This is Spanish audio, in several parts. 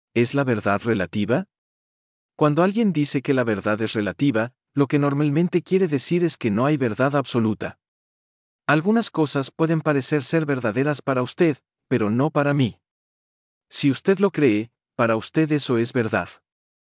¿Es la verdad relativa? Cuando alguien dice que la verdad es relativa, lo que normalmente quiere decir es que no hay verdad absoluta. Algunas cosas pueden parecer ser verdaderas para usted, pero no para mí. Si usted lo cree, para usted eso es verdad.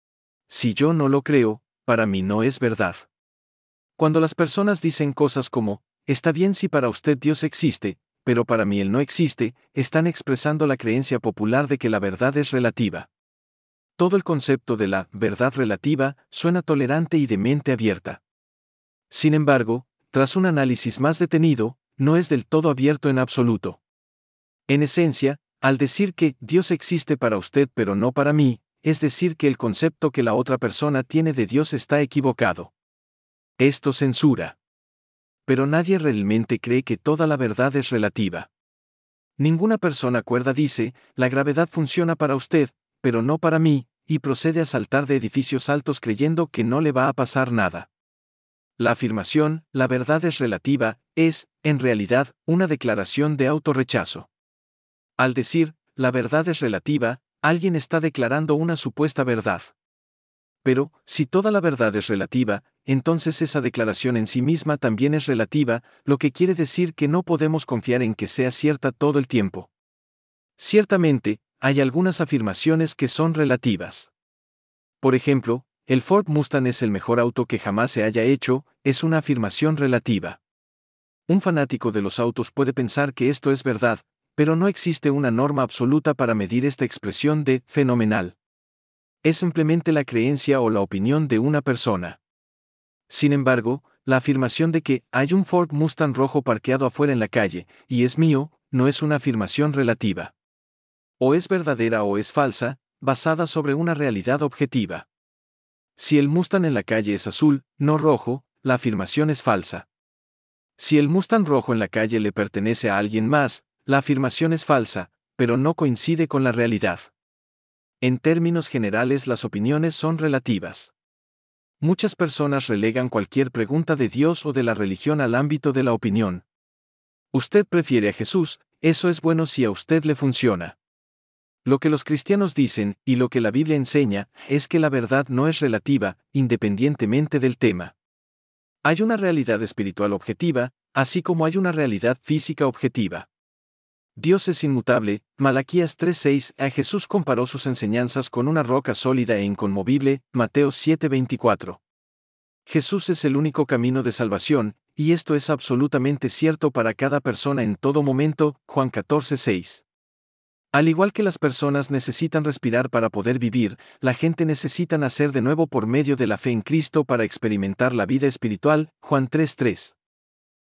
Si yo no lo creo, para mí no es verdad. Cuando las personas dicen cosas como, está bien si para usted Dios existe, pero para mí Él no existe, están expresando la creencia popular de que la verdad es relativa. Todo el concepto de la verdad relativa suena tolerante y de mente abierta. Sin embargo, tras un análisis más detenido, no es del todo abierto en absoluto. En esencia, al decir que Dios existe para usted pero no para mí, es decir que el concepto que la otra persona tiene de Dios está equivocado. Esto censura. Pero nadie realmente cree que toda la verdad es relativa. Ninguna persona cuerda dice, la gravedad funciona para usted, pero no para mí, y procede a saltar de edificios altos creyendo que no le va a pasar nada. La afirmación, la verdad es relativa, es, en realidad, una declaración de autorrechazo. Al decir, la verdad es relativa, alguien está declarando una supuesta verdad. Pero, si toda la verdad es relativa, entonces esa declaración en sí misma también es relativa, lo que quiere decir que no podemos confiar en que sea cierta todo el tiempo. Ciertamente, hay algunas afirmaciones que son relativas. Por ejemplo, el Ford Mustang es el mejor auto que jamás se haya hecho, es una afirmación relativa. Un fanático de los autos puede pensar que esto es verdad, pero no existe una norma absoluta para medir esta expresión de fenomenal. Es simplemente la creencia o la opinión de una persona. Sin embargo, la afirmación de que hay un Ford Mustang rojo parqueado afuera en la calle, y es mío, no es una afirmación relativa. O es verdadera o es falsa, basada sobre una realidad objetiva. Si el Mustang en la calle es azul, no rojo, la afirmación es falsa. Si el Mustang rojo en la calle le pertenece a alguien más, la afirmación es falsa, pero no coincide con la realidad. En términos generales, las opiniones son relativas. Muchas personas relegan cualquier pregunta de Dios o de la religión al ámbito de la opinión. Usted prefiere a Jesús, eso es bueno si a usted le funciona. Lo que los cristianos dicen, y lo que la Biblia enseña, es que la verdad no es relativa, independientemente del tema. Hay una realidad espiritual objetiva, así como hay una realidad física objetiva. Dios es inmutable. Malaquías 3:6. A Jesús comparó sus enseñanzas con una roca sólida e inconmovible. Mateo 7:24. Jesús es el único camino de salvación, y esto es absolutamente cierto para cada persona en todo momento. Juan 14:6. Al igual que las personas necesitan respirar para poder vivir, la gente necesita nacer de nuevo por medio de la fe en Cristo para experimentar la vida espiritual. Juan 3:3.